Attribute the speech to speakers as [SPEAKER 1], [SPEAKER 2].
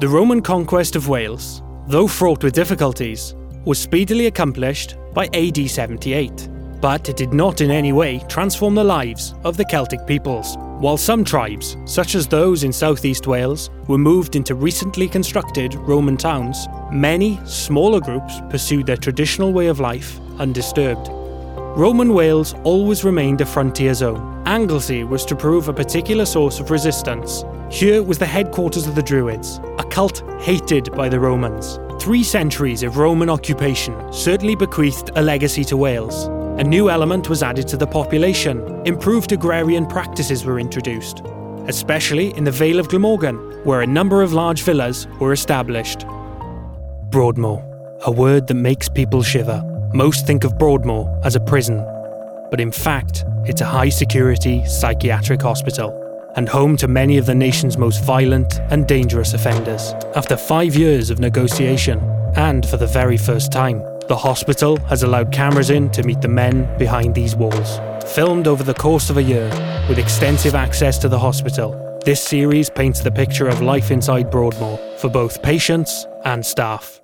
[SPEAKER 1] The Roman conquest of Wales, though fraught with difficulties, was speedily accomplished by AD 78, but it did not in any way transform the lives of the Celtic peoples. While some tribes, such as those in southeast Wales, were moved into recently constructed Roman towns, many smaller groups pursued their traditional way of life undisturbed. Roman Wales always remained a frontier zone. Anglesey was to prove a particular source of resistance. Here was the headquarters of the Druids, a cult hated by the Romans. 3 centuries of Roman occupation certainly bequeathed a legacy to Wales. A new element was added to the population. Improved agrarian practices were introduced, especially in the Vale of Glamorgan, where a number of large villas were established. Broadmoor, a word that makes people shiver. Most think of Broadmoor as a prison, but in fact, it's a high-security psychiatric hospital and home to many of the nation's most violent and dangerous offenders. After 5 years of negotiation, and for the very first time, the hospital has allowed cameras in to meet the men behind these walls. Filmed over the course of a year, with extensive access to the hospital, this series paints the picture of life inside Broadmoor for both patients and staff.